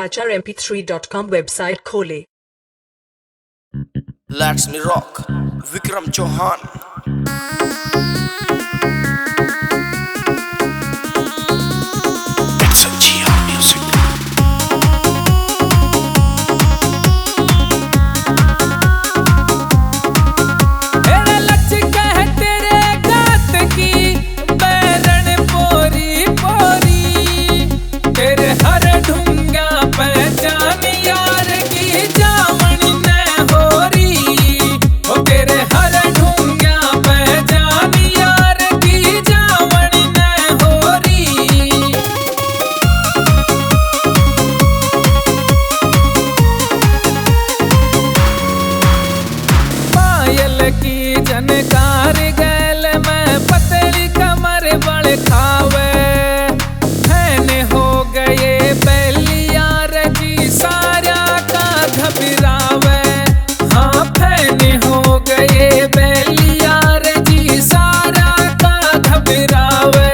HRMP3.com website खोले। Let's me rock, Vikram Chauhan। की जनकार गैल में पतली कमर बड़ खावे हैने हो गए बैलियार जी सारा का घबरावे। हाँ फैने हो गए बैलियार जी सारा का घबरावे।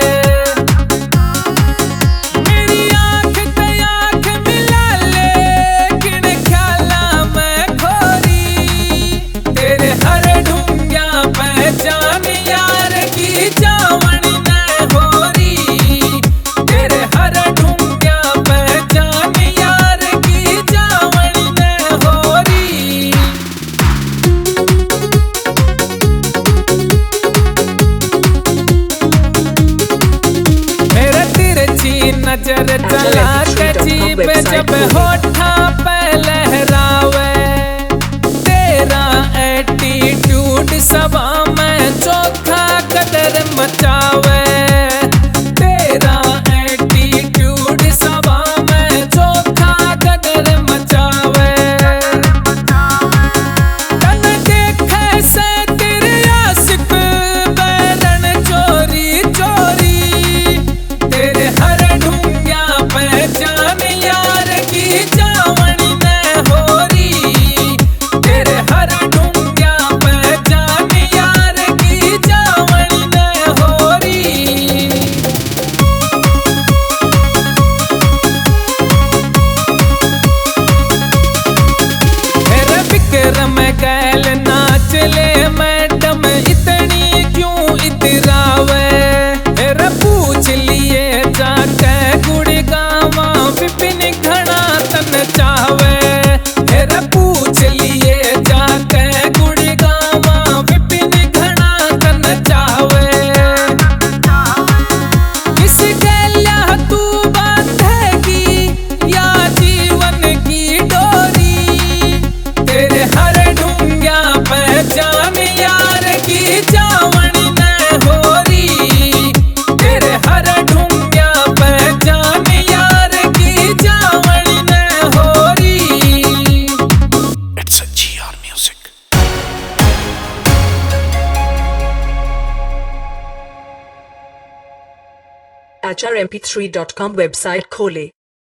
मेरी आँख ते आँख मिला लेकिन ख्याला मैं खोरी तेरे हर पहचान यार की जावण न होरी तेरे हर ढूंढ्या पहचान यार की जावण न होरी। मेरे तिरछी नजर चला के जीप जब होठा पे लहरावे तेरा एटीट्यूड सभा में चौथा कदर मचावे। तेरा एटीट्यूड सभा में चौथा कदर मचावे। तन देखे से तेरे आशिक बैरन चोरी चोरी तेरे हर ढूंढ्या पहचान यार की जावण न होरी तेरे हर ढूंढ्या पहचान यार की जावण न होरी। मेरे विक्रम गैल नाच ले मैडम इतनी क्यों इतरावे। मेरे पूछ लिए जाके गुड़गावा विपिन घना तन चावे। मेरे पूछ लिए जाके गुड़गावा विपिन घना तन चावे। किस गैल्या तू बांधेगी या जीवन की डोरी तेरे हर ढूंढ्या पहचान यार की जावण न होरी तेरे हर ढूंढ्या पहचान यार की जावण न होरी। It's a GR Music। HRMP3.com website खोले।